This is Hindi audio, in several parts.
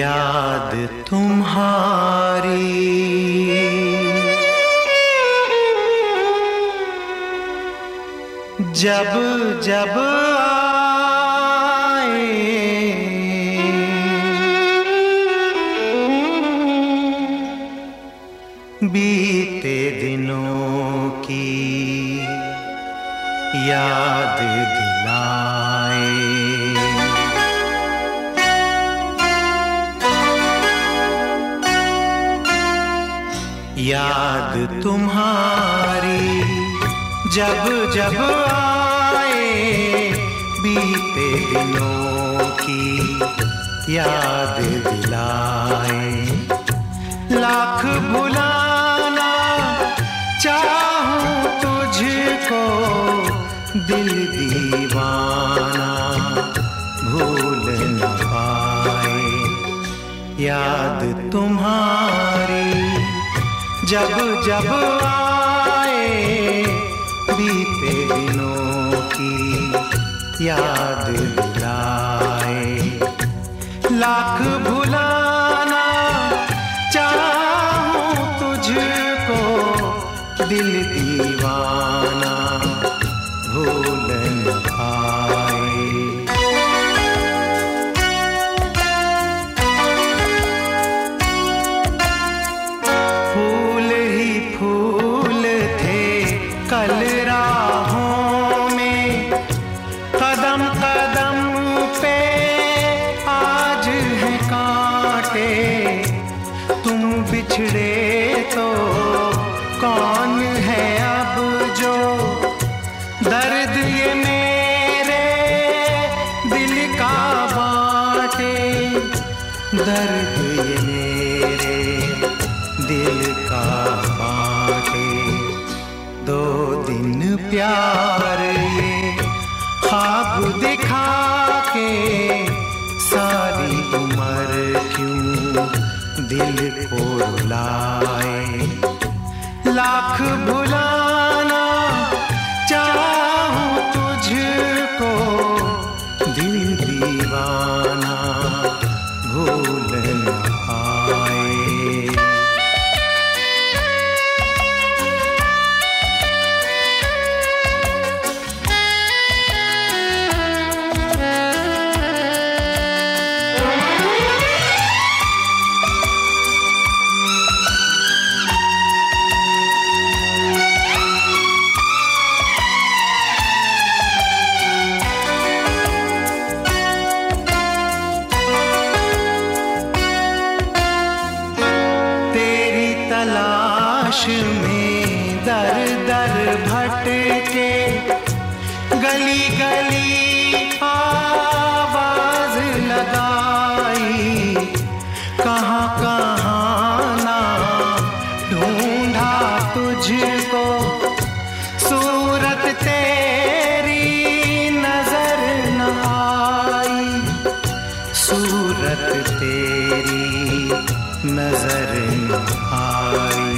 याद तुम्हारी जब जब आए बीते दिनों की याद दिलाए। याद तुम्हारी जब जब आए बीते दिनों की याद दिलाए। लाख भुलाना चाहूं तुझको दिल दीवाना भूल न पाए। याद तुम्हारी जब जब आए बीते दिनों की याद दिलाए। लाख भुलाना चाहूं तुझको दिल दीवाना भूल न पाए। फूल ही फूल थे कल राहों में, कदम कदम पे आज हैं कांटे। तुम बिछड़े तो कौन है अब जो दर्द ये मेरे दिल का बांटे। दर्द ये मेरे दिल का बांटे। दो दिन प्यार ये ख्वाब दिखा के सारी उम्र क्यों दिल को रुलाए। लाख भुलाना चाहूं तुझको दिल दीवाना भूल न पाए। तलाश में दर दर भटके गली गली आवाज लगाई। कहाँ कहाँ ना ढूंढा तुझको सूरत तेरी नजर न आई। सूरत तेरी नजर न आई।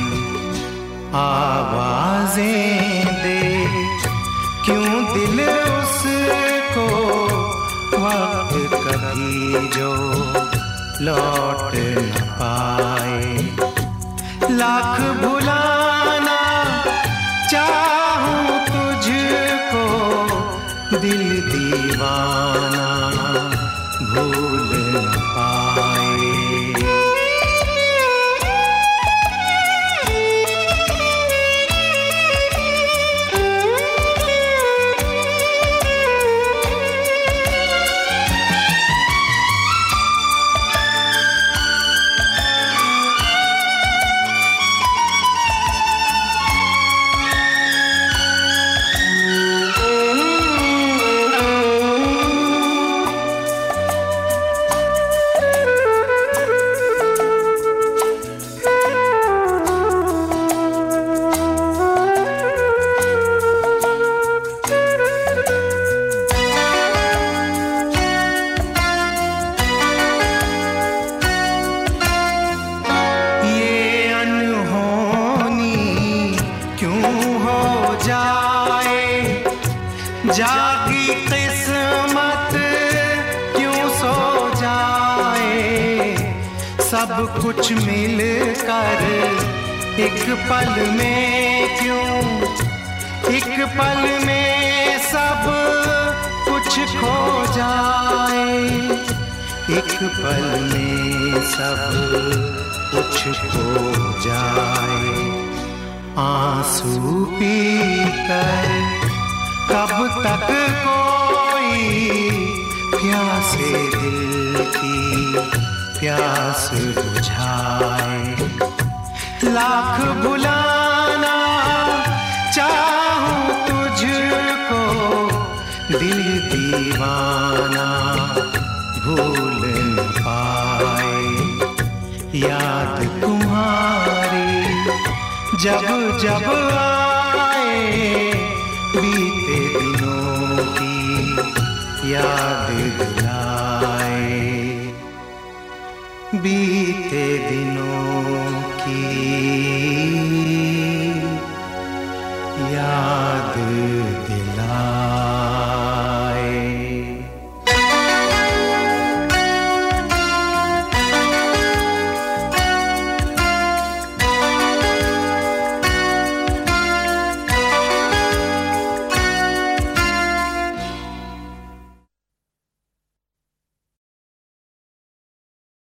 आवाजें दे क्यों दिल उसको वक्त कभी जो लौट न पाए। लाख भुलाना चाहूं तुझको दिल दीवाना भूल न पाए। सब कुछ मिल कर एक पल में क्यों, एक पल में सब कुछ खो जाए, एक पल में सब कुछ खो जाए। आंसू पीकर कब तक कोई प्यासे दिल की प्यास बुझाए। लाख बुलाना चाहूं तुझको, दिल दीवाना भूल न पाए। याद तुम्हारी जब जब आए, बीते दिनों की याद दिलाए, बीते दिनों की याद